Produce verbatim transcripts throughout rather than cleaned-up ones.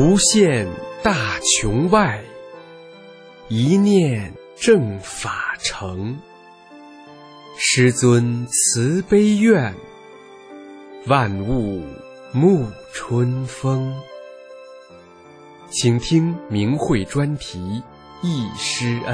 无限大穹外，一念正法成。师尊慈悲愿，万物沐春风。请听明慧专题《忆师恩》。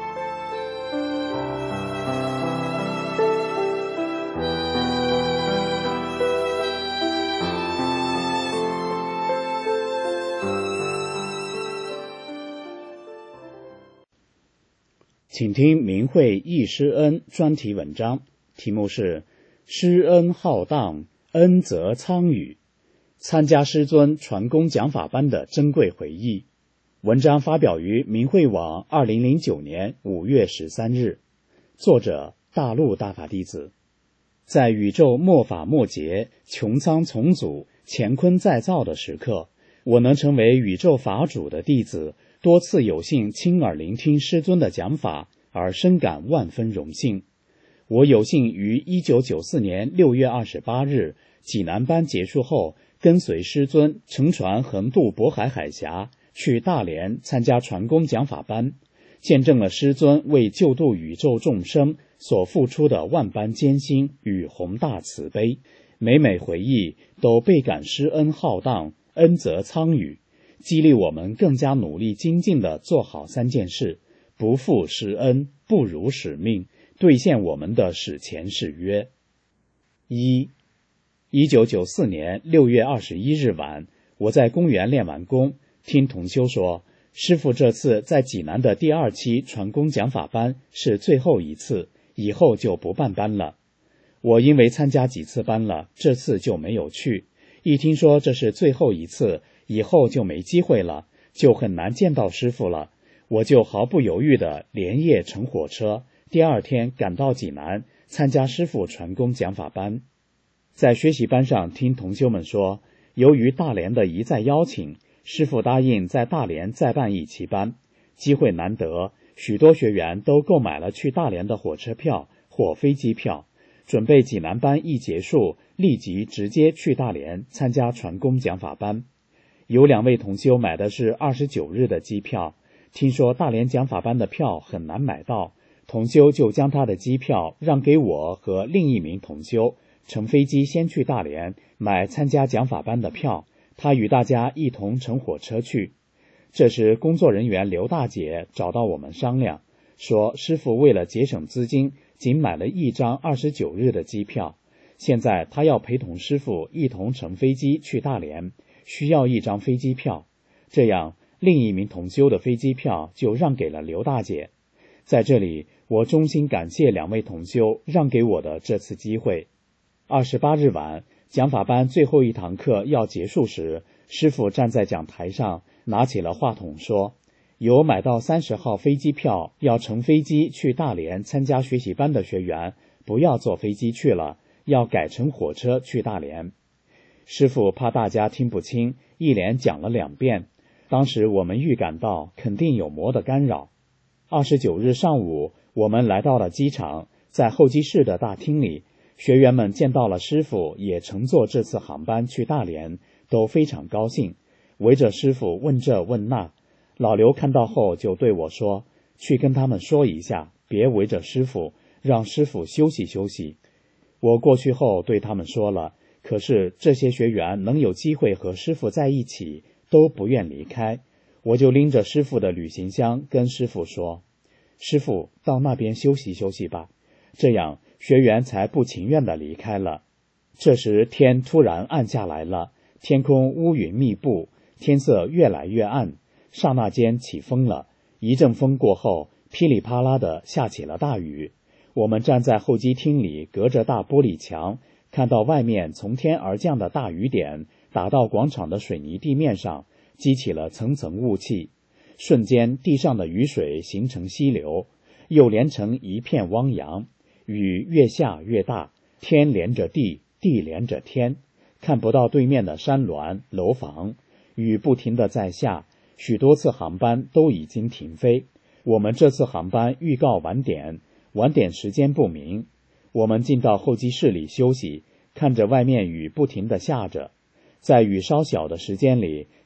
请听明慧忆师恩专题文章，题目是师恩浩荡，恩泽苍宇，参加师尊传功讲法班的珍贵回忆。文章发表于明慧网二零零九年五月十三日，作者大陆大法弟子。在宇宙末法末劫，穹苍重组，乾坤再造的时刻，我能成为宇宙法主的弟子，多次有幸亲耳聆听师尊的讲法，而深感万分荣幸。我有幸于一九九四年六月二十八日济南班结束后，跟随师尊乘船横渡渤海海峡，去大连参加传功讲法班，见证了师尊为救度宇宙众生所付出的万般艰辛与宏大慈悲。每每回忆，都倍感师恩浩荡，恩泽苍宇，激励我们更加努力精进地做好三件事，不负师恩，不辱使命，兑现我们的史前誓约。一，一九九四年六月二十一日晚，我在公园练完功，听同修说，师父这次在济南的第二期传功讲法班是最后一次，以后就不办班了。我因为参加几次班了，这次就没有去。一听说这是最后一次，以后就没机会了，就很难见到师父了。我就毫不犹豫地连夜乘火车，第二天赶到济南参加师父传功讲法班。在学习班上听同修们说，由于大连的一再邀请，师父答应在大连再办一期班，机会难得，许多学员都购买了去大连的火车票或飞机票，准备济南班一结束，立即直接去大连参加传功讲法班。有两位同修买的是二十九日的机票，听说大连讲法班的票很难买到，同修就将他的机票让给我和另一名同修，乘飞机先去大连买参加讲法班的票，他与大家一同乘火车去。这时工作人员刘大姐找到我们商量，说师父为了节省资金，仅买了一张二十九日的机票，现在他要陪同师父一同乘飞机去大连，需要一张飞机票，这样另一名同修的飞机票就让给了刘大姐。在这里，我衷心感谢两位同修让给我的这次机会。二十八日晚，讲法班最后一堂课要结束时，师父站在讲台上，拿起了话筒说，有买到三十号飞机票要乘飞机去大连参加学习班的学员，不要坐飞机去了，要改乘火车去大连。师父怕大家听不清，一连讲了两遍。当时我们预感到肯定有魔的干扰。二十九日上午，我们来到了机场，在候机室的大厅里，学员们见到了师父也乘坐这次航班去大连，都非常高兴，围着师父问这问那。老刘看到后就对我说，去跟他们说一下，别围着师父，让师父休息休息。我过去后对他们说了，可是这些学员能有机会和师父在一起，都不愿离开。我就拎着师父的旅行箱跟师父说，师父到那边休息休息吧，这样学员才不情愿地离开了。这时天突然暗下来了，天空乌云密布，天色越来越暗，刹那间起风了，一阵风过后，噼里啪啦地下起了大雨。我们站在候机厅里，隔着大玻璃墙，看到外面从天而降的大雨点打到广场的水泥地面上，激起了层层雾气，瞬间地上的雨水形成溪流，又连成一片汪洋。雨越下越大，天连着地，地连着天，看不到对面的山峦楼房。雨不停地在下，许多次航班都已经停飞。我们这次航班预告晚点，晚点时间不明。我们进到候机室里休息，看着外面雨不停地下着。在雨稍小的时间里，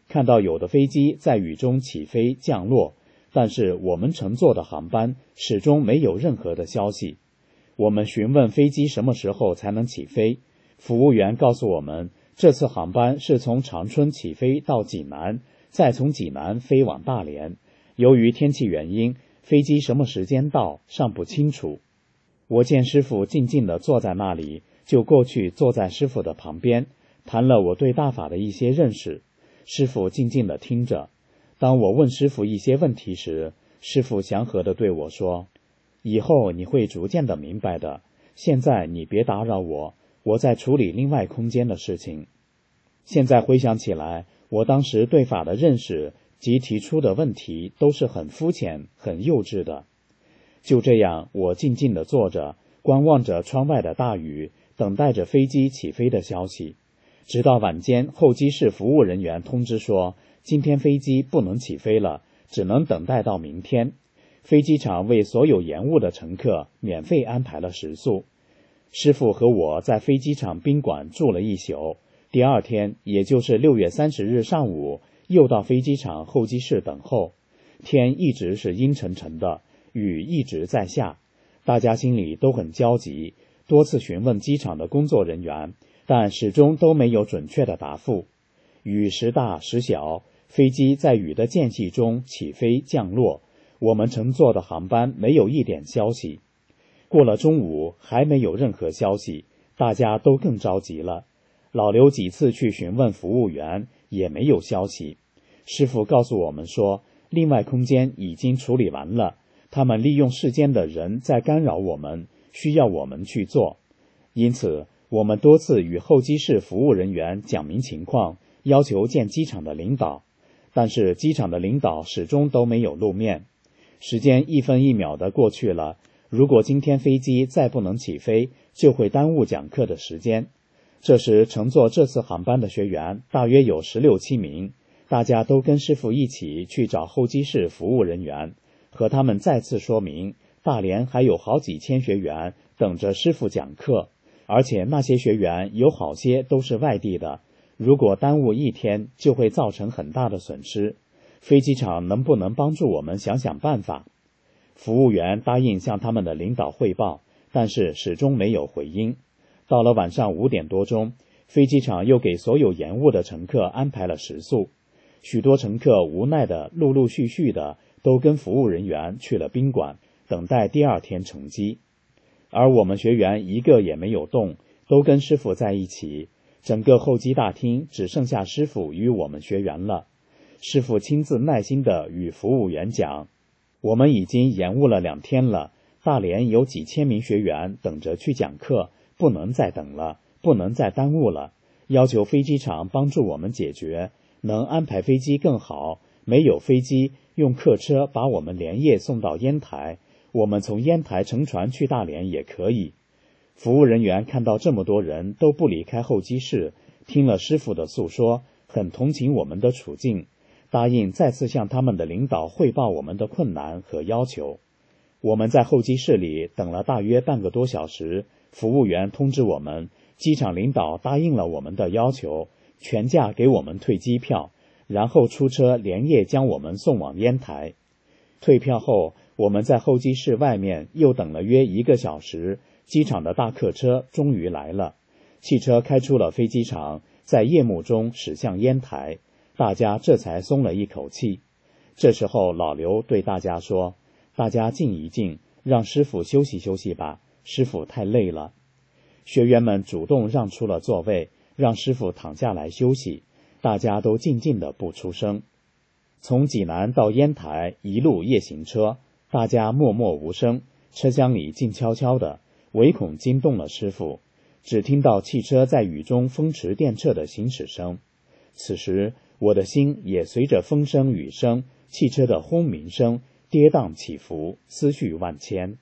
看到有的飞机在雨中起飞降落，但是我们乘坐的航班始终没有任何的消息。我们询问飞机什么时候才能起飞，服务员告诉我们，这次航班是从长春起飞到济南，再从济南飞往大连。由于天气原因，飞机什么时间到尚不清楚。我见师傅静静地坐在那里，就过去坐在师傅的旁边，谈了我对大法的一些认识。师傅静静地听着。当我问师傅一些问题时，师傅祥和地对我说，以后你会逐渐地明白的，现在你别打扰我，我在处理另外空间的事情。现在回想起来，我当时对法的认识及提出的问题都是很肤浅很幼稚的。就这样，我静静地坐着，观望着窗外的大雨，等待着飞机起飞的消息。直到晚间，候机室服务人员通知说，今天飞机不能起飞了，只能等待到明天。飞机场为所有延误的乘客免费安排了食宿。师傅和我在飞机场宾馆住了一宿，第二天，也就是六月三十日上午，又到飞机场候机室等候。天一直是阴沉沉的，雨一直在下，大家心里都很焦急，多次询问机场的工作人员，但始终都没有准确的答复。雨时大时小，飞机在雨的间隙中起飞降落，我们乘坐的航班没有一点消息。过了中午还没有任何消息，大家都更着急了。老刘几次去询问服务员，也没有消息。师傅告诉我们说，另外空间已经处理完了，他们利用世间的人在干扰我们，需要我们去做。因此，我们多次与候机室服务人员讲明情况，要求见机场的领导，但是机场的领导始终都没有露面。时间一分一秒的过去了，如果今天飞机再不能起飞，就会耽误讲课的时间。这时乘坐这次航班的学员大约有十六七名，大家都跟师傅一起去找候机室服务人员，和他们再次说明，大连还有好几千学员等着师傅讲课，而且那些学员有好些都是外地的，如果耽误一天就会造成很大的损失。飞机场能不能帮助我们想想办法？服务员答应向他们的领导汇报，但是始终没有回音。到了晚上五点多钟，飞机场又给所有延误的乘客安排了食宿。许多乘客无奈的陆陆续续的都跟服务人员去了宾馆，等待第二天乘机。而我们学员一个也没有动，都跟师傅在一起。整个候机大厅只剩下师傅与我们学员了。师傅亲自耐心地与服务员讲，我们已经延误了两天了，大连有几千名学员等着去讲课，不能再等了，不能再耽误了，要求飞机场帮助我们解决，能安排飞机更好，没有飞机，用客车把我们连夜送到烟台，我们从烟台乘船去大连也可以。服务人员看到这么多人都不离开候机室，听了师傅的诉说，很同情我们的处境，答应再次向他们的领导汇报我们的困难和要求。我们在候机室里等了大约半个多小时，服务员通知我们，机场领导答应了我们的要求，全价给我们退机票，然后出车连夜将我们送往烟台。退票后，我们在候机室外面又等了约一个小时，机场的大客车终于来了。汽车开出了飞机场，在夜幕中驶向烟台，大家这才松了一口气。这时候老刘对大家说，大家静一静，让师傅休息休息吧，师傅太累了。学员们主动让出了座位，让师傅躺下来休息，大家都静静的不出声。从济南到烟台一路夜行车，大家默默无声，车厢里静悄悄的，唯恐惊动了师傅，只听到汽车在雨中风驰电掣的行驶声。此时我的心也随着风声雨声汽车的轰鸣声跌宕起伏，思绪万千。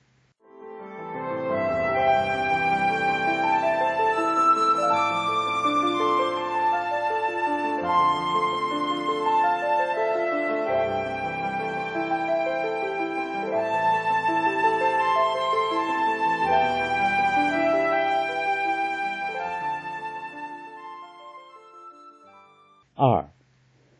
二，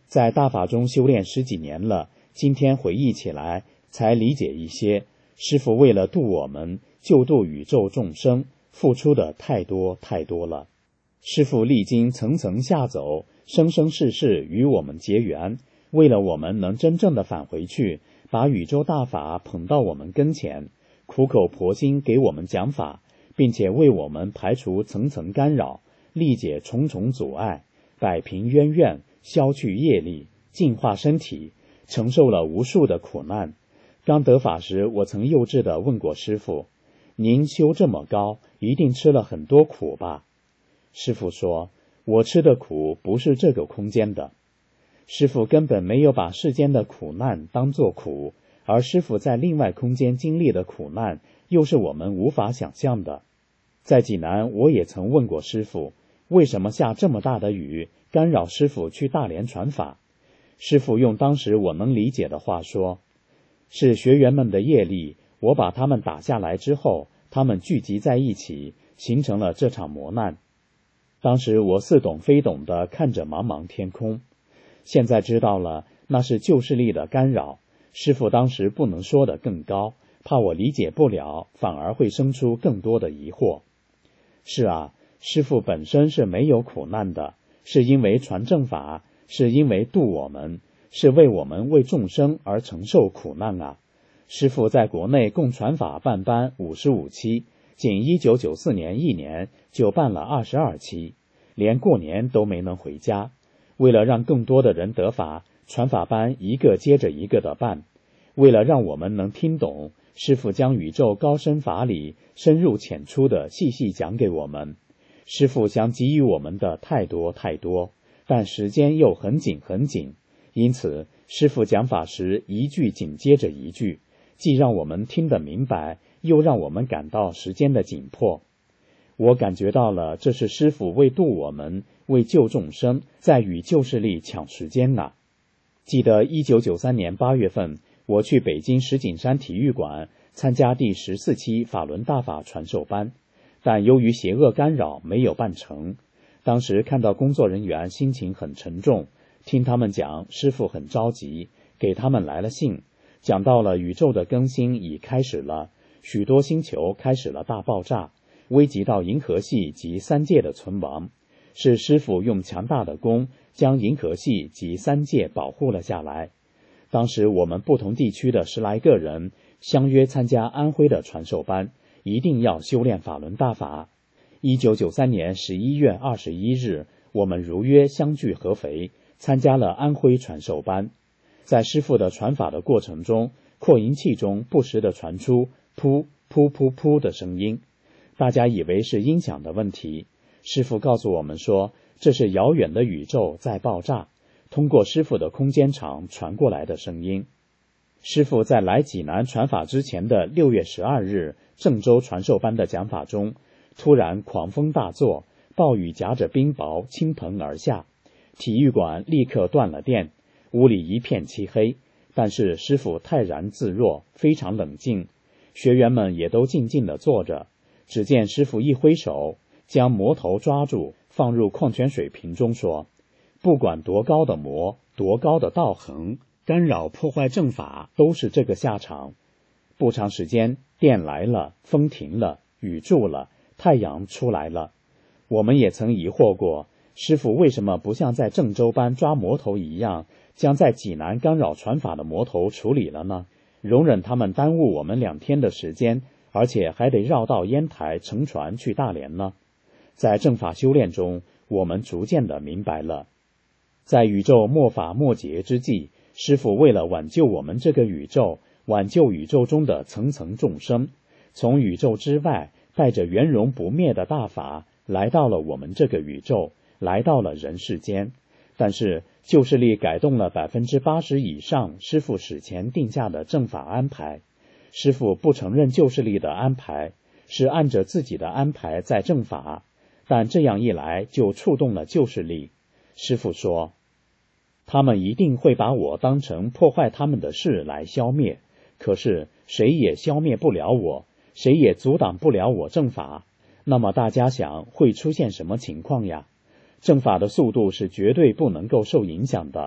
在大法中修炼十几年了，今天回忆起来才理解一些，师父为了度我们，救度宇宙众生，付出的太多太多了。师父历经层层下走，生生世世与我们结缘，为了我们能真正的返回去，把宇宙大法捧到我们跟前，苦口婆心给我们讲法，并且为我们排除层层干扰，历解重重阻碍，摆平冤怨，消去业力，净化身体，承受了无数的苦难。刚得法时，我曾幼稚地问过师父，您修这么高，一定吃了很多苦吧？师父说，我吃的苦不是这个空间的。师父根本没有把世间的苦难当作苦，而师父在另外空间经历的苦难，又是我们无法想象的。在济南，我也曾问过师父，为什么下这么大的雨，干扰师父去大连传法？师父用当时我能理解的话说，是学员们的业力，我把他们打下来之后，他们聚集在一起，形成了这场磨难。当时我似懂非懂地看着茫茫天空，现在知道了，那是旧势力的干扰。师父当时不能说得更高，怕我理解不了，反而会生出更多的疑惑。是啊，师父本身是没有苦难的，是因为传正法，是因为度我们，是为我们为众生而承受苦难啊。师父在国内共传法办班五十五期，仅一九九四年一年就办了二十二期，连过年都没能回家。为了让更多的人得法，传法班一个接着一个的办。为了让我们能听懂，师父将宇宙高深法理深入浅出的细细讲给我们。师父想给予我们的太多太多，但时间又很紧很紧，因此师父讲法时一句紧接着一句，既让我们听得明白，又让我们感到时间的紧迫。我感觉到了，这是师父为度我们，为救众生，在与旧势力抢时间啊。记得一九九三年八月份，我去北京石景山体育馆参加第十四期法轮大法传授班，但由于邪恶干扰没有办成。当时看到工作人员心情很沉重，听他们讲师父很着急，给他们来了信，讲到了宇宙的更新已开始了，许多星球开始了大爆炸，危及到银河系及三界的存亡，是师父用强大的功将银河系及三界保护了下来。当时我们不同地区的十来个人相约参加安徽的传授班，一定要修炼法轮大法。一九九三年十一月二十一日，我们如约相聚合肥，参加了安徽传授班。在师父的传法的过程中，扩音器中不时地传出噗噗噗噗的声音，大家以为是音响的问题。师父告诉我们说，这是遥远的宇宙在爆炸，通过师父的空间场传过来的声音。师父在来济南传法之前的六月十二日郑州传授班的讲法中，突然狂风大作，暴雨夹着冰雹倾盆而下，体育馆立刻断了电，屋里一片漆黑，但是师父泰然自若，非常冷静，学员们也都静静地坐着。只见师父一挥手，将魔头抓住，放入矿泉水瓶中，说，不管多高的魔，多高的道行，干扰破坏正法，都是这个下场。不长时间，电来了，风停了，雨住了，太阳出来了。我们也曾疑惑过，师父为什么不像在郑州班抓魔头一样，将在济南干扰传法的魔头处理了呢？容忍他们耽误我们两天的时间，而且还得绕道烟台乘船去大连呢？在正法修炼中，我们逐渐的明白了，在宇宙末法末劫之际，师父为了挽救我们这个宇宙，挽救宇宙中的层层众生，从宇宙之外带着圆融不灭的大法来到了我们这个宇宙，来到了人世间。但是旧势力改动了百分之八十以上师父史前定下的正法安排，师父不承认旧势力的安排，是按着自己的安排在正法，但这样一来就触动了旧势力。师父说，他们一定会把我当成破坏他们的事来消灭，可是谁也消灭不了我，谁也阻挡不了我正法。那么大家想会出现什么情况呀？正法的速度是绝对不能够受影响的，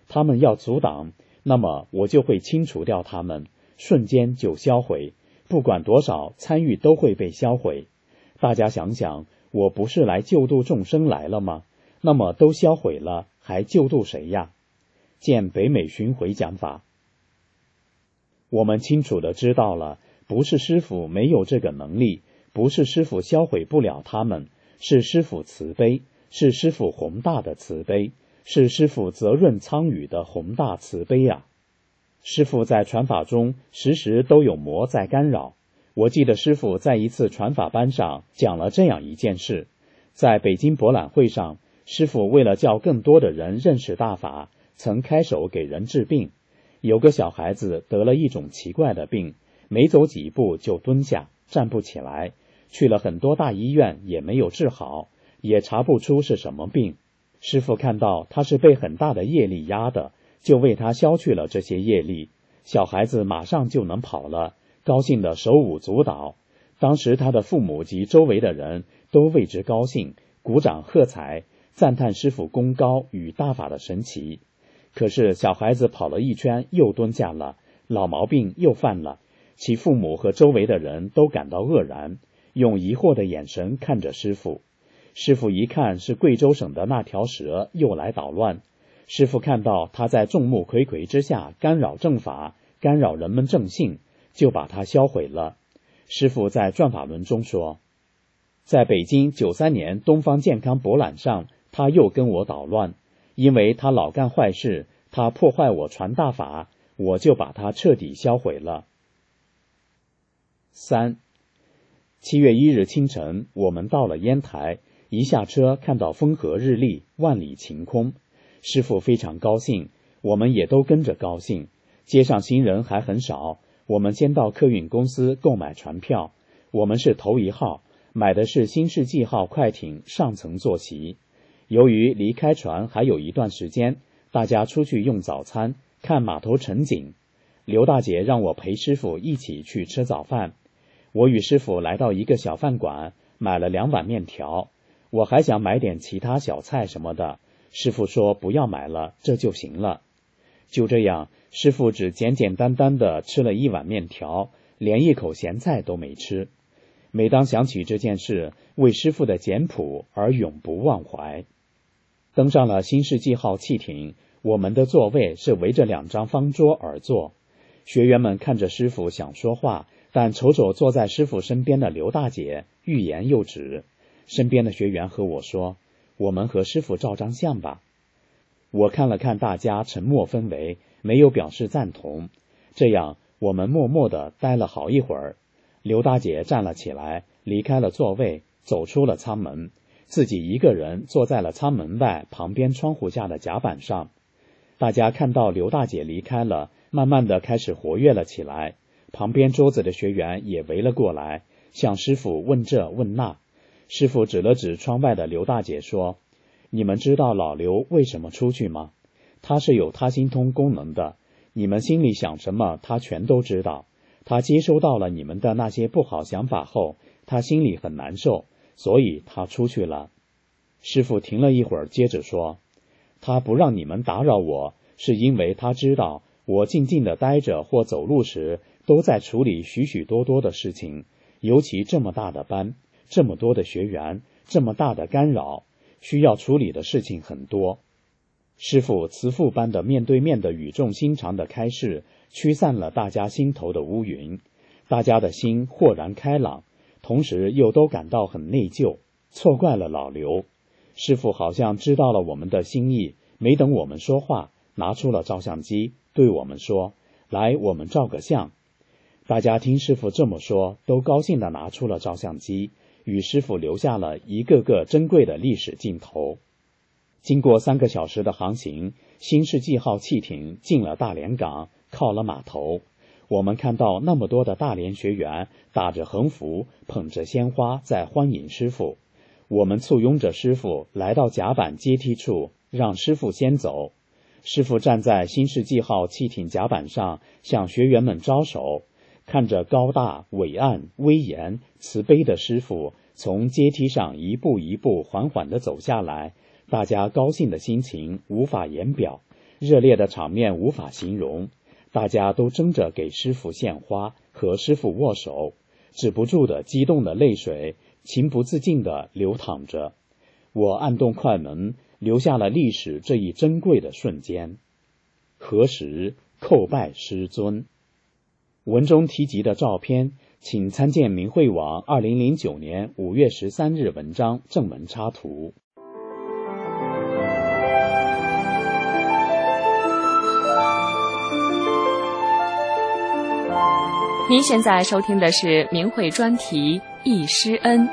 他们要阻挡，那么我就会清除掉他们，瞬间就销毁，不管多少参与都会被销毁。大家想想，我不是来救度众生来了吗？那么都销毁了，还救度谁呀？见北美巡回讲法。我们清楚地知道了，不是师父没有这个能力，不是师父销毁不了他们，是师父慈悲，是师父宏大的慈悲，是师父责润苍宇的宏大慈悲啊！师父在传法中时时都有魔在干扰。我记得师父在一次传法班上讲了这样一件事，在北京博览会上，师父为了叫更多的人认识大法，曾开手给人治病。有个小孩子得了一种奇怪的病，没走几步就蹲下，站不起来，去了很多大医院也没有治好，也查不出是什么病。师父看到他是被很大的业力压的，就为他消去了这些业力，小孩子马上就能跑了，高兴的手舞足蹈。当时他的父母及周围的人都为之高兴，鼓掌喝彩，赞叹师父功高与大法的神奇。可是小孩子跑了一圈又蹲下了，老毛病又犯了，其父母和周围的人都感到愕然，用疑惑的眼神看着师父。师父一看是贵州省的那条蛇又来捣乱，师父看到他在众目睽睽之下干扰正法，干扰人们正信，就把它销毁了。师父在转法轮中说，在北京九三年东方健康博览上，他又跟我捣乱，因为他老干坏事，他破坏我传大法，我就把他彻底销毁了。三，七月一日清晨，我们到了烟台，一下车看到风和日丽，万里晴空。师父非常高兴，我们也都跟着高兴。街上行人还很少，我们先到客运公司购买船票，我们是头一号，买的是新世纪号快艇上层坐席。由于离开船还有一段时间，大家出去用早餐，看码头晨景。刘大姐让我陪师父一起去吃早饭。我与师父来到一个小饭馆，买了两碗面条，我还想买点其他小菜什么的，师父说不要买了，这就行了。就这样，师父只简简单单的吃了一碗面条，连一口咸菜都没吃。每当想起这件事，为师父的简朴而永不忘怀。登上了新世纪号汽艇，我们的座位是围着两张方桌而坐。学员们看着师父想说话，但瞅瞅坐在师父身边的刘大姐，欲言又止。身边的学员和我说，我们和师父照张相吧。我看了看大家沉默氛围，没有表示赞同。这样我们默默地待了好一会儿。刘大姐站了起来，离开了座位，走出了舱门，自己一个人坐在了舱门外旁边窗户下的甲板上。大家看到刘大姐离开了，慢慢地开始活跃了起来。旁边桌子的学员也围了过来，向师父问这问那。师父指了指窗外的刘大姐说，你们知道老刘为什么出去吗？他是有他心通功能的，你们心里想什么他全都知道。他接收到了你们的那些不好想法后，他心里很难受，所以他出去了。师父停了一会儿，接着说，他不让你们打扰我，是因为他知道我静静地待着或走路时都在处理许许多多的事情，尤其这么大的班，这么多的学员，这么大的干扰，需要处理的事情很多。师父慈父般的面对面的语重心长的开示，驱散了大家心头的乌云，大家的心豁然开朗，同时又都感到很内疚，错怪了老刘。师父好像知道了我们的心意，没等我们说话，拿出了照相机，对我们说，来，我们照个相。大家听师父这么说，都高兴地拿出了照相机，与师父留下了一个个珍贵的历史镜头。经过三个小时的航行，新世纪号汽艇进了大连港，靠了码头。我们看到那么多的大连学员打着横幅，捧着鲜花在欢迎师父。我们簇拥着师父来到甲板阶梯处，让师父先走。师父站在新世纪号汽艇甲板上，向学员们招手。看着高大、伟岸、威严、慈悲的师父从阶梯上一步一步缓缓地走下来，大家高兴的心情无法言表， 热烈的场面无法形容，大家都争着给师傅献花，和师傅握手，止不住的激动的泪水情不自禁地流淌着。我按动快门，留下了历史这一珍贵的瞬间。何时叩拜师尊？文中提及的照片，请参见明慧网二零零九年五月十三日文章正文插图。 您现在收听的是明慧专题《忆师恩》。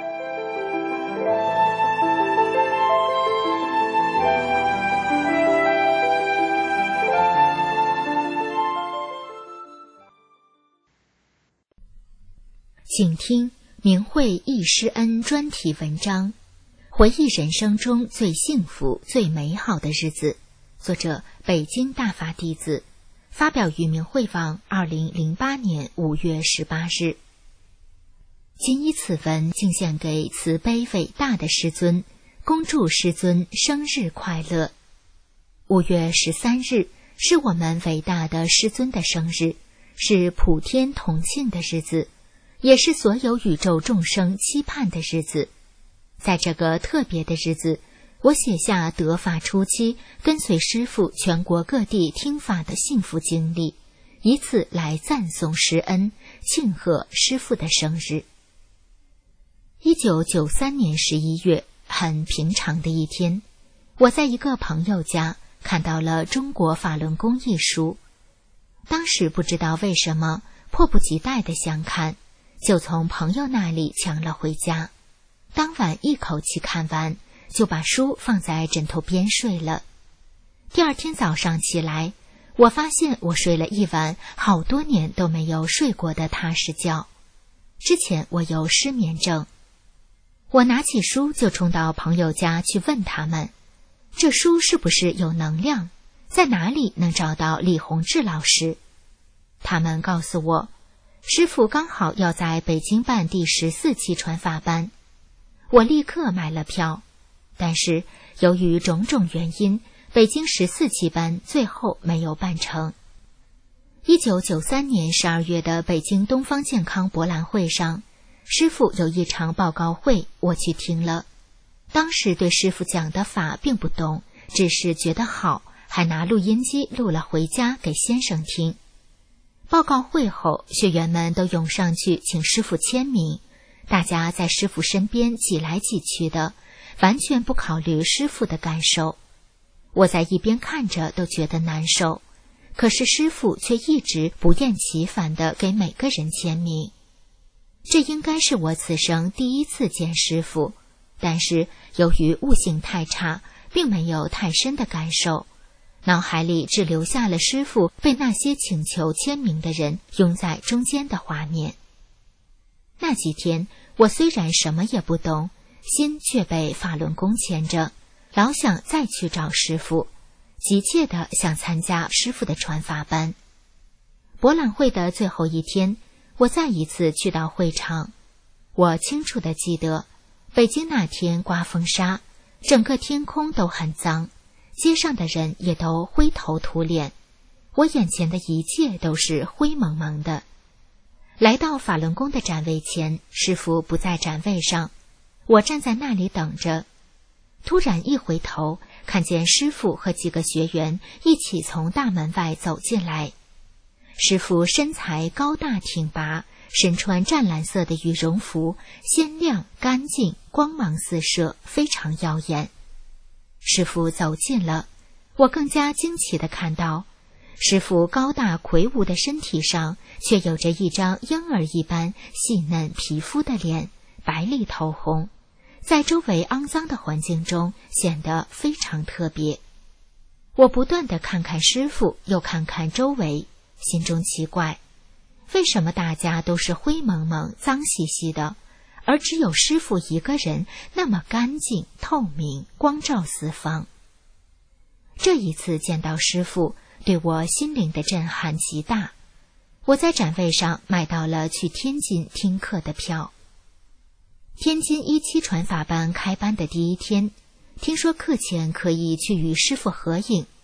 请听明慧忆师恩专题文章，回忆人生中最幸福、最美好的日子。作者：北京大法弟子，发表于明慧网二零零八年五月十八日。今以此文敬献给慈悲伟大的师尊，恭祝师尊生日快乐。五月十三日是我们伟大的师尊的生日，是普天同庆的日子，也是所有宇宙众生期盼的日子。在这个特别的日子，我写下得法初期跟随师父全国各地听法的幸福经历，以此来赞颂师恩，庆贺师父的生日。一九九三年十一月，很平常的一天，我在一个朋友家看到了《中国法轮功》一书，当时不知道为什么，迫不及待地想看，就从朋友那里抢了回家。当晚一口气看完，就把书放在枕头边睡了。第二天早上起来，我发现我睡了一晚好多年都没有睡过的踏实觉。之前我有失眠症，我拿起书就冲到朋友家去问他们，这书是不是有能量？在哪里能找到李洪志老师？他们告诉我，师父刚好要在北京办第十四期传法班。我立刻买了票，但是由于种种原因，北京十四期班最后没有办成。一九九三年十二月的北京东方健康博览会上，师父有一场报告会，我去听了。当时对师父讲的法并不懂，只是觉得好，还拿录音机录了回家给先生听。报告会后，学员们都涌上去请师父签名，大家在师父身边挤来挤去的，完全不考虑师父的感受。我在一边看着都觉得难受，可是师父却一直不厌其烦地给每个人签名。这应该是我此生第一次见师父，但是由于悟性太差，并没有太深的感受，脑海里只留下了师父被那些请求签名的人拥在中间的画面。那几天，我虽然什么也不懂，心却被法轮功牵着，老想再去找师父，急切地想参加师父的传法班。博览会的最后一天，我再一次去到会场。我清楚地记得，北京那天刮风沙，整个天空都很脏，街上的人也都灰头土脸，我眼前的一切都是灰蒙蒙的。来到法轮功的展位前，师父不在展位上，我站在那里等着。突然一回头，看见师父和几个学员一起从大门外走进来。师父身材高大挺拔，身穿湛蓝色的羽绒服，鲜亮干净，光芒四射，非常耀眼。师父走近了，我更加惊奇地看到，师父高大魁梧的身体上却有着一张婴儿一般细嫩皮肤的脸，白里透红，在周围肮脏的环境中显得非常特别。我不断地看看师父，又看看周围，心中奇怪，为什么大家都是灰蒙蒙脏兮兮的，而只有师父一个人那么干净透明，光照四方。这一次见到师父，对我心灵的震撼极大。我在展位上买到了去天津听课的票。天津一期传法班开班的第一天，听说课前可以去与师父合影。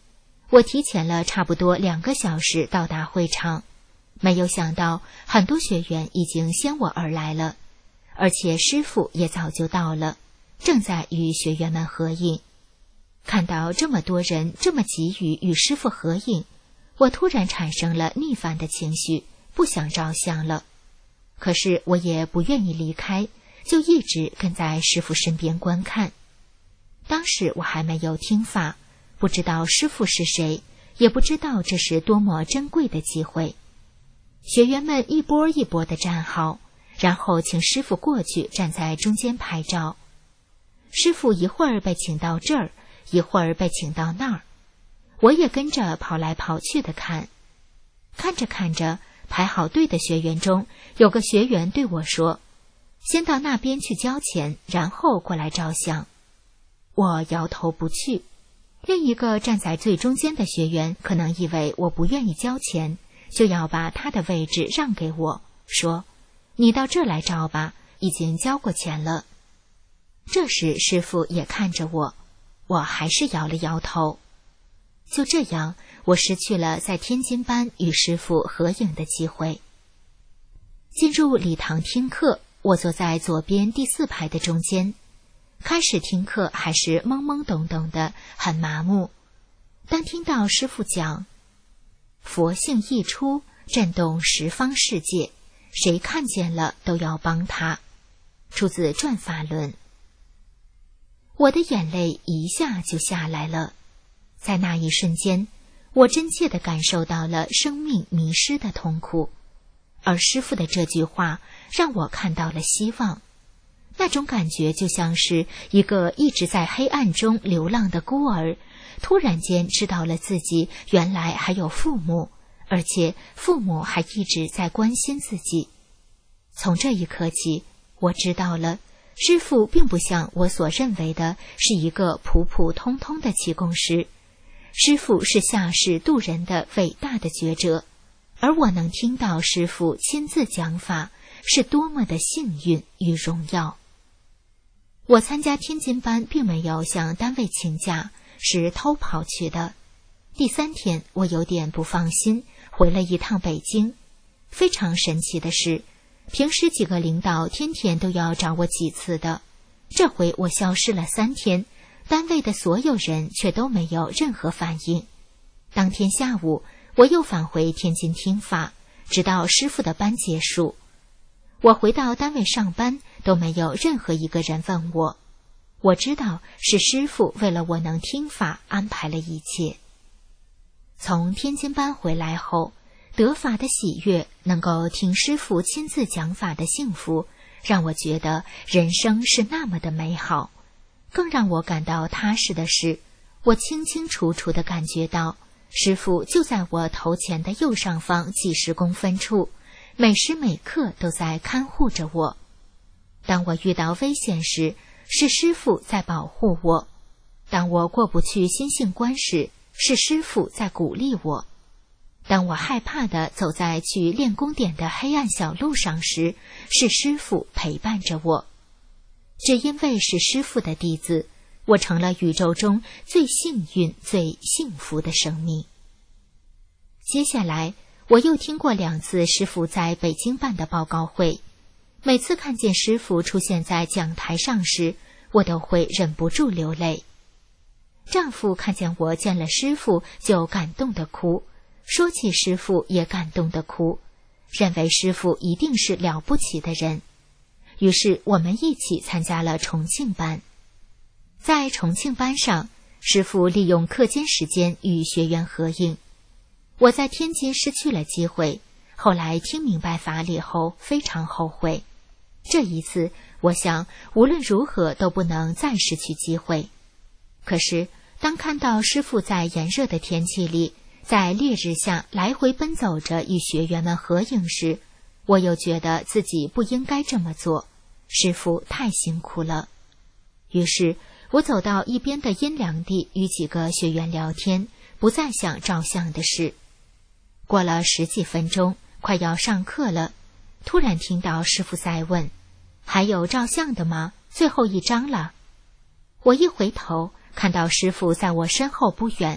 我提前了差不多两个小时到达会场，没有想到很多学员已经先我而来了，而且师父也早就到了，正在与学员们合影。看到这么多人这么急于与师父合影，我突然产生了逆反的情绪，不想照相了。可是我也不愿意离开，就一直跟在师父身边观看。当时我还没有听法，不知道师父是谁，也不知道这是多么珍贵的机会。学员们一波一波地站好，然后请师父过去站在中间拍照。师父一会儿被请到这儿，一会儿被请到那儿，我也跟着跑来跑去的看。看着看着，排好队的学员中有个学员对我说，先到那边去交钱，然后过来照相。我摇头不去。另一个站在最中间的学员可能以为我不愿意交钱，就要把他的位置让给我，说，你到这来照吧，已经交过钱了。这时师父也看着我，我还是摇了摇头。就这样，我失去了在天津班与师父合影的机会。进入礼堂听课，我坐在左边第四排的中间。开始听课还是懵懵懂懂的，很麻木。当听到师父讲佛性一出，震动十方世界，谁看见了都要帮他，出自转法轮，我的眼泪一下就下来了。在那一瞬间，我真切地感受到了生命迷失的痛苦，而师父的这句话让我看到了希望。那种感觉就像是一个一直在黑暗中流浪的孤儿，突然间知道了自己原来还有父母，而且父母还一直在关心自己。从这一刻起，我知道了，师父并不像我所认为的是一个普普通通的气功师，师父是下世渡人的伟大的觉者，而我能听到师父亲自讲法，是多么的幸运与荣耀。我参加天津班并没有向单位请假，是偷跑去的。第三天我有点不放心，回了一趟北京。非常神奇的是，平时几个领导天天都要找我几次的，这回我消失了三天，单位的所有人却都没有任何反应。当天下午我又返回天津听法，直到师父的班结束。我回到单位上班，都没有任何一个人问我。我知道是师父为了我能听法安排了一切。从天津班回来后，得法的喜悦，能够听师父亲自讲法的幸福，让我觉得人生是那么的美好。更让我感到踏实的是，我清清楚楚地感觉到，师父就在我头前的右上方几十公分处，每时每刻都在看护着我。当我遇到危险时，是师父在保护我；当我过不去心性关时，是师父在鼓励我；当我害怕地走在去练功点的黑暗小路上时，是师父陪伴着我。只因为是师父的弟子，我成了宇宙中最幸运、最幸福的生命。接下来我又听过两次师父在北京办的报告会，每次看见师父出现在讲台上时，我都会忍不住流泪。丈夫看见我见了师父就感动地哭，说起师父也感动地哭，认为师父一定是了不起的人。于是我们一起参加了重庆班。在重庆班上，师父利用课间时间与学员合影。我在天津失去了机会，后来听明白法理后非常后悔。这一次我想无论如何都不能再失去机会。可是当看到师父在炎热的天气里，在烈日下来回奔走着与学员们合影时，我又觉得自己不应该这么做，师父太辛苦了。于是我走到一边的阴凉地与几个学员聊天，不再想照相的事。过了十几分钟，快要上课了，突然听到师父在问，还有照相的吗？最后一张了。我一回头，看到师父在我身后不远，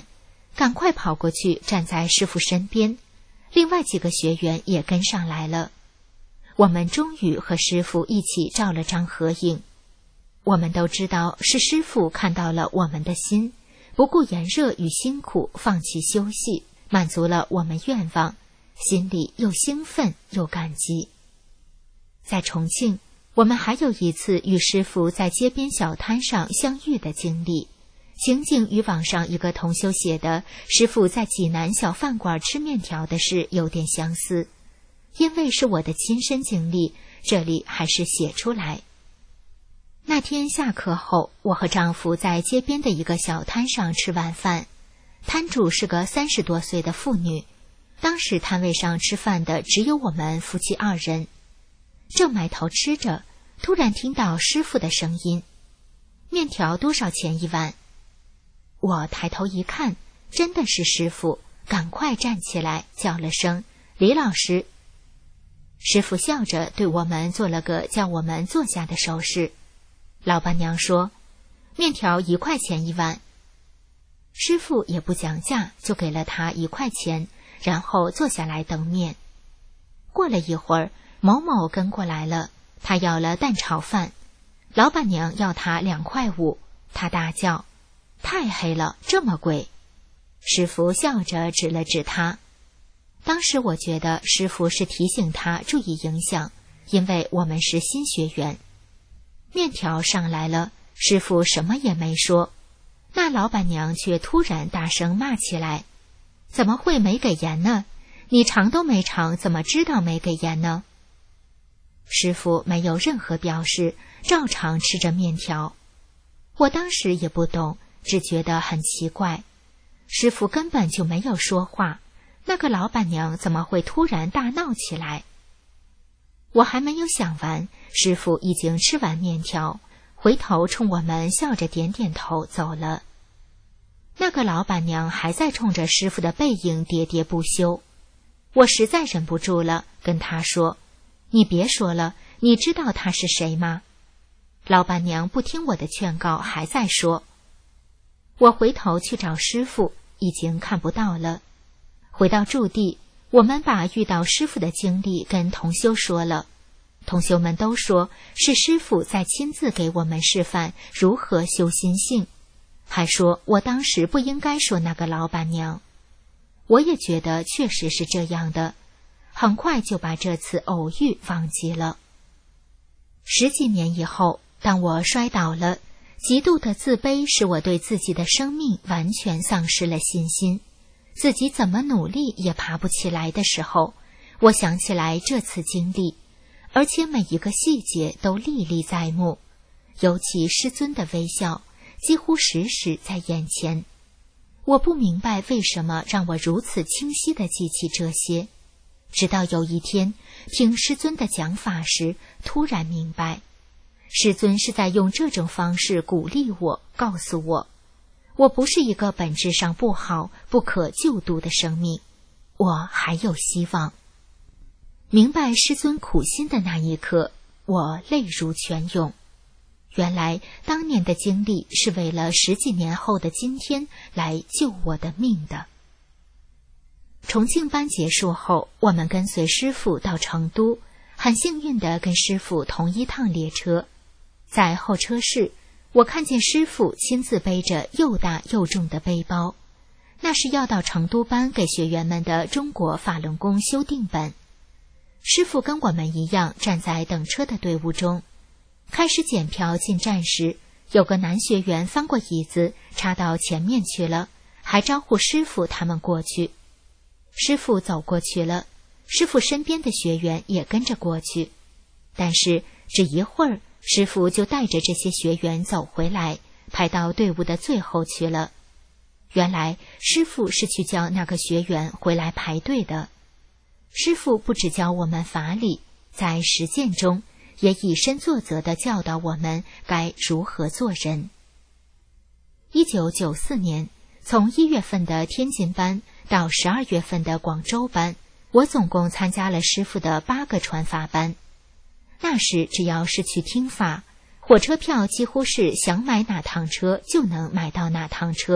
赶快跑过去站在师父身边，另外几个学员也跟上来了。我们终于和师父一起照了张合影。我们都知道是师父看到了我们的心，不顾炎热与辛苦，放弃休息，满足了我们愿望，心里又兴奋又感激。在重庆，我们还有一次与师父在街边小摊上相遇的经历，情景与网上一个同修写的师父在济南小饭馆吃面条的事有点相似。因为是我的亲身经历，这里还是写出来。那天下课后，我和丈夫在街边的一个小摊上吃晚饭，摊主是个三十多岁的妇女，当时摊位上吃饭的只有我们夫妻二人。正埋头吃着，突然听到师父的声音：“面条多少钱一碗？”我抬头一看，真的是师父，赶快站起来叫了声：“李老师。”师父笑着对我们做了个叫我们坐下的手势。老板娘说：“面条一块钱一碗。”师父也不讲价，就给了他一块钱，然后坐下来等面。过了一会儿，某某跟过来了，他要了蛋炒饭，老板娘要他两块五，他大叫：“太黑了，这么贵！”师父笑着指了指他。当时我觉得师父是提醒他注意影响，因为我们是新学员。面条上来了，师父什么也没说，那老板娘却突然大声骂起来：“怎么会没给盐呢？你尝都没尝，怎么知道没给盐呢？”师父没有任何表示，照常吃着面条。我当时也不懂，只觉得很奇怪，师父根本就没有说话，那个老板娘怎么会突然大闹起来？我还没有想完，师父已经吃完面条，回头冲我们笑着点点头走了。那个老板娘还在冲着师父的背影喋喋不休。我实在忍不住了，跟他说：“你别说了，你知道他是谁吗？”老板娘不听我的劝告，还在说。我回头去找师父，已经看不到了。回到驻地，我们把遇到师父的经历跟同修说了，同修们都说是师父在亲自给我们示范如何修心性，还说我当时不应该说那个老板娘。我也觉得确实是这样的，很快就把这次偶遇忘记了。十几年以后，当我摔倒了，极度的自卑使我对自己的生命完全丧失了信心，自己怎么努力也爬不起来的时候，我想起来这次经历，而且每一个细节都历历在目，尤其师尊的微笑几乎时时在眼前。我不明白为什么让我如此清晰地记起这些，直到有一天听师尊的讲法时，突然明白，师尊是在用这种方式鼓励我，告诉我我不是一个本质上不好、不可救度的生命，我还有希望。明白师尊苦心的那一刻，我泪如泉涌。原来当年的经历是为了十几年后的今天来救我的命的。重庆班结束后，我们跟随师父到成都，很幸运地跟师父同一趟列车。在候车室，我看见师父亲自背着又大又重的背包，那是要到成都班给学员们的中国法轮功修订本。师父跟我们一样站在等车的队伍中，开始检票进站时，有个男学员翻过椅子插到前面去了，还招呼师父他们过去。师父走过去了，师父身边的学员也跟着过去，但是只一会儿，师父就带着这些学员走回来，排到队伍的最后去了。原来师父是去叫那个学员回来排队的。师父不只教我们法理，在实践中也以身作则地教导我们该如何做人。一九九四年，从一月份的天津班到十二月份的广州班，我总共参加了师父的八个传法班。那时只要是去听法，火车票几乎是想买哪趟车就能买到哪趟车，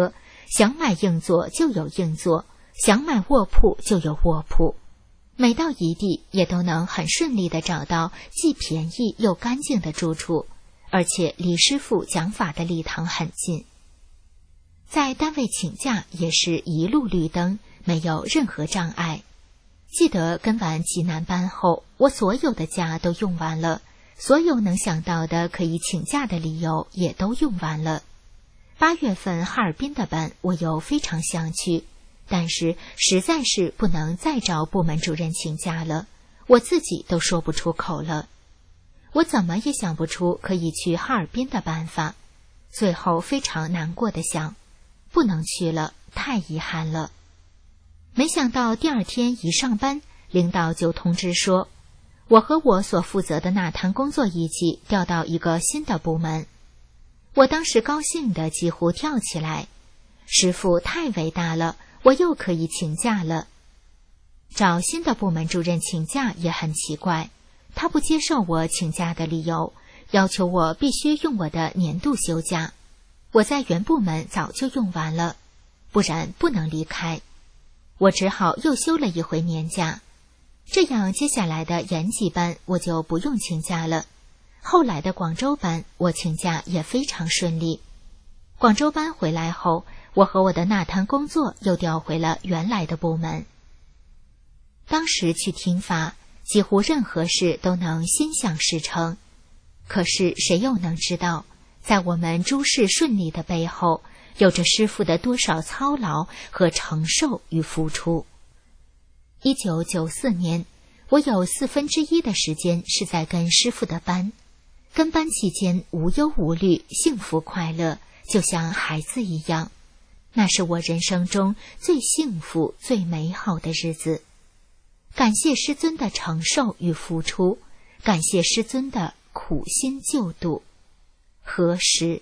想买硬座就有硬座，想买卧铺就有卧铺。每到一地也都能很顺利地找到既便宜又干净的住处，而且离师傅讲法的礼堂很近。在单位请假也是一路绿灯，没有任何障碍。记得跟完济南班后，我所有的假都用完了，所有能想到的可以请假的理由也都用完了。八月份哈尔滨的班我又非常想去，但是实在是不能再找部门主任请假了，我自己都说不出口了。我怎么也想不出可以去哈尔滨的办法，最后非常难过的想，不能去了，太遗憾了。没想到第二天一上班，领导就通知说，我和我所负责的那摊工作一起调到一个新的部门。我当时高兴得几乎跳起来，师傅太伟大了，我又可以请假了。找新的部门主任请假也很奇怪，他不接受我请假的理由，要求我必须用我的年度休假。我在原部门早就用完了，不然不能离开。我只好又休了一回年假，这样接下来的延吉班我就不用请假了。后来的广州班我请假也非常顺利。广州班回来后，我和我的那摊工作又调回了原来的部门。当时去听法，几乎任何事都能心想事成，可是谁又能知道，在我们诸事顺利的背后，有着师傅的多少操劳和承受与付出。一九九四年，我有四分之一的时间是在跟师傅的班，跟班期间无忧无虑，幸福快乐，就像孩子一样。那是我人生中最幸福最美好的日子。感谢师尊的承受与付出，感谢师尊的苦心救度。何时？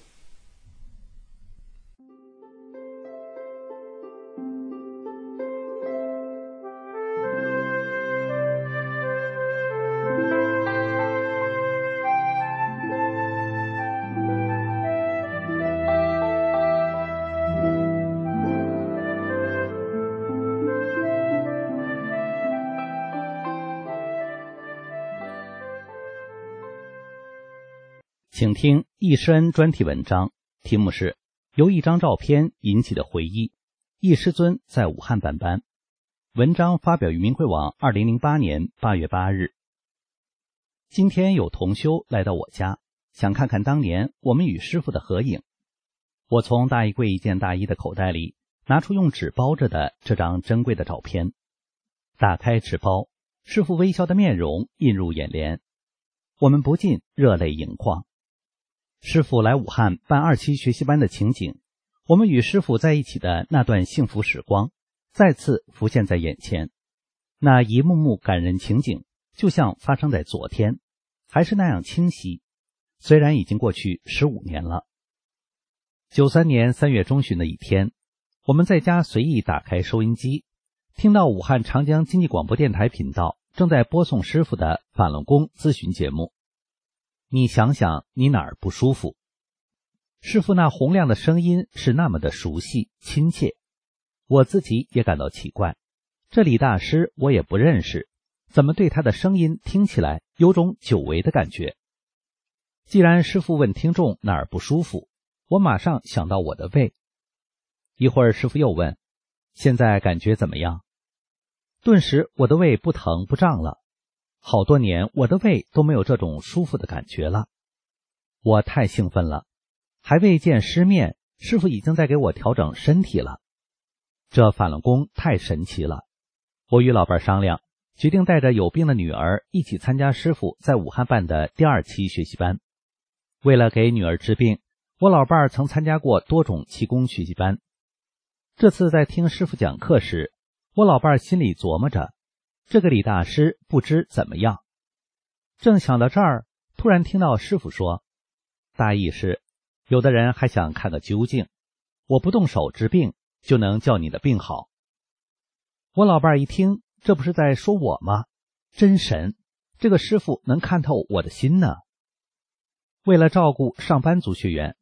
请听易师恩专题文章，题目是由一张照片引起的回忆，易师尊在武汉办班。文章发表于明慧网二零零八年八月八日。今天有同修来到我家，想看看当年我们与师父的合影。我从大衣柜一件大衣的口袋里拿出用纸包着的这张珍贵的照片，打开纸包，师父微笑的面容映入眼帘，我们不禁热泪盈眶。师父来武汉办二期学习班的情景，我们与师父在一起的那段幸福时光再次浮现在眼前。那一幕幕感人情景就像发生在昨天，还是那样清晰，虽然已经过去十五年了。九三年三月中旬的一天，我们在家随意打开收音机，听到武汉长江经济广播电台频道正在播送师父的法轮功咨询节目。你想想你哪儿不舒服？师父那洪亮的声音是那么的熟悉亲切，我自己也感到奇怪，这李大师我也不认识，怎么对他的声音听起来有种久违的感觉？既然师父问听众哪儿不舒服，我马上想到我的胃。一会儿师父又问，现在感觉怎么样？顿时我的胃不疼不胀了，好多年我的胃都没有这种舒服的感觉了。我太兴奋了，还未见师面，师父已经在给我调整身体了。这法轮功太神奇了。我与老伴商量，决定带着有病的女儿一起参加师父在武汉办的第二期学习班。为了给女儿治病，我老伴曾参加过多种气功学习班。这次在听师父讲课时，我老伴心里琢磨着，这个李大师不知怎么样。正想到这儿，突然听到师父说，大意是有的人还想看个究竟，我不动手治病就能叫你的病好。我老伴一听，这不是在说我吗？真神，这个师父能看透我的心呢。为了照顾上班族学员，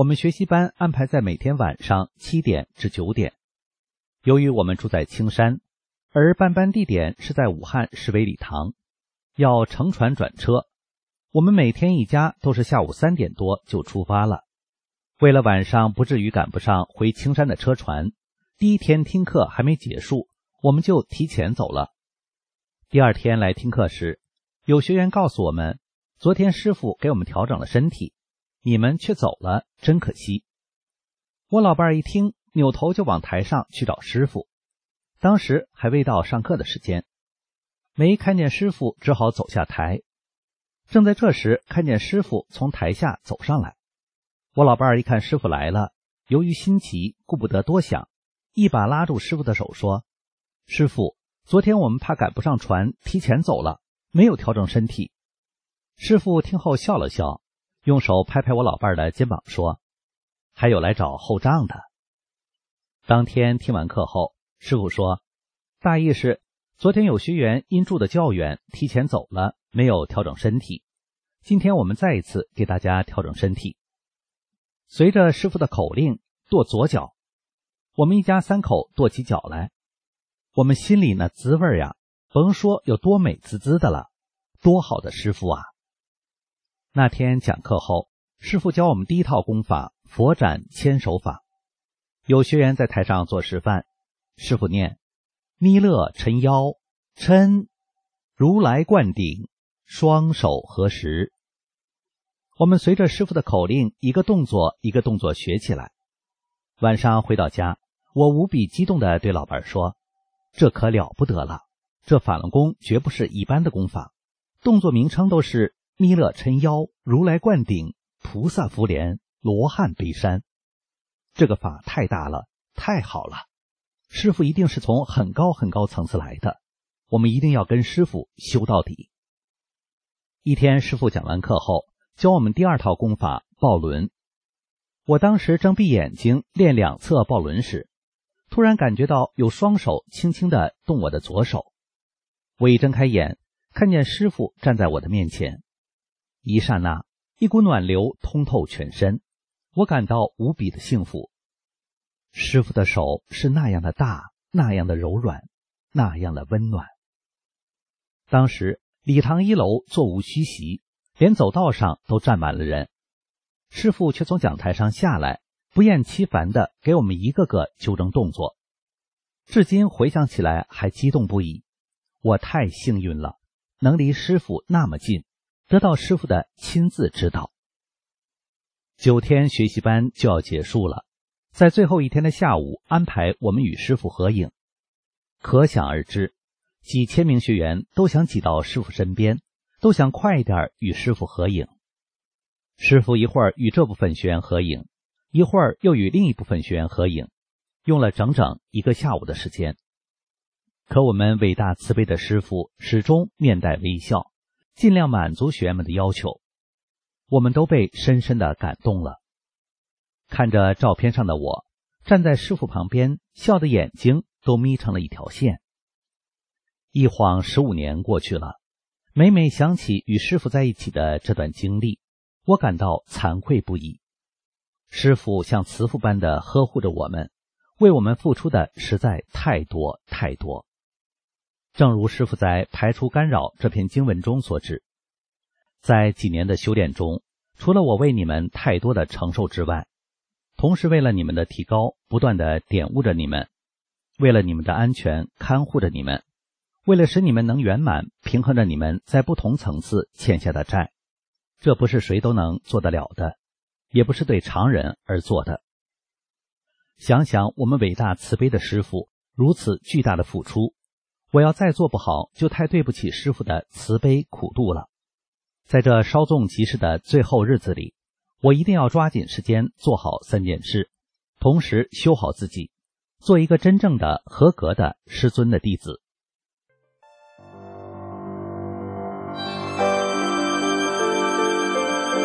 我们学习班安排在每天晚上七点至九点。由于我们住在青山，而办班地点是在武汉市委礼堂，要乘船转车，我们每天一家都是下午三点多就出发了。为了晚上不至于赶不上回青山的车船，第一天听课还没结束，我们就提前走了。第二天来听课时，有学员告诉我们，昨天师傅给我们调整了身体，你们却走了，真可惜。我老伴儿一听，扭头就往台上去找师傅，当时还未到上课的时间，没看见师傅，只好走下台。正在这时，看见师傅从台下走上来。我老伴儿一看师傅来了，由于心急，顾不得多想，一把拉住师傅的手说：师傅，昨天我们怕赶不上船，提前走了，没有调整身体。师傅听后笑了笑，用手拍拍我老伴儿的肩膀说：还有来找后账的。当天听完课后，师傅说，大意是昨天有学员因住得较远，提前走了，没有调整身体，今天我们再一次给大家调整身体。随着师傅的口令，跺左脚，我们一家三口跺起脚来，我们心里那滋味呀，甭说有多美滋滋的了，多好的师傅啊！那天讲课后，师傅教我们第一套功法佛展千手法，有学员在台上做示范，师傅念弥勒抻腰，抻，如来灌顶，双手合十。我们随着师傅的口令，一个动作一个动作学起来。晚上回到家，我无比激动地对老伴说，这可了不得了，这法轮功绝不是一般的功法，动作名称都是弥勒抻腰，如来灌顶，菩萨扶莲，罗汉背山。这个法太大了，太好了，师傅一定是从很高很高层次来的，我们一定要跟师傅修到底。一天师傅讲完课后，教我们第二套功法抱轮。我当时正闭眼睛练两侧抱轮时，突然感觉到有双手轻轻地动我的左手。我一睁开眼，看见师傅站在我的面前，一刹那，一股暖流通透全身，我感到无比的幸福。师傅的手是那样的大，那样的柔软，那样的温暖。当时礼堂一楼座无虚席，连走道上都站满了人，师傅却从讲台上下来，不厌其烦地给我们一个个纠正动作。至今回想起来还激动不已，我太幸运了，能离师傅那么近，得到师傅的亲自指导。九天学习班就要结束了，在最后一天的下午安排我们与师傅合影，可想而知，几千名学员都想挤到师傅身边，都想快一点与师傅合影。师傅一会儿与这部分学员合影，一会儿又与另一部分学员合影，用了整整一个下午的时间。可我们伟大慈悲的师傅始终面带微笑，尽量满足学员们的要求，我们都被深深地感动了。看着照片上的我，站在师傅旁边，笑的眼睛都眯成了一条线。一晃十五年过去了，每每想起与师傅在一起的这段经历，我感到惭愧不已。师父像慈父般的呵护着我们，为我们付出的实在太多太多。正如师父在《排除干扰》这篇经文中所指，在几年的修炼中，除了我为你们太多的承受之外，同时为了你们的提高，不断的点悟着你们，为了你们的安全看护着你们，为了使你们能圆满平衡着你们在不同层次欠下的债，这不是谁都能做得了的，也不是对常人而做的。想想我们伟大慈悲的师父如此巨大的付出，我要再做不好，就太对不起师父的慈悲苦度了。在这稍纵即逝的最后日子里，我一定要抓紧时间做好三件事，同时修好自己，做一个真正的合格的师尊的弟子。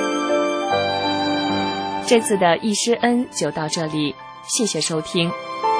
这次的易师恩就到这里，谢谢收听。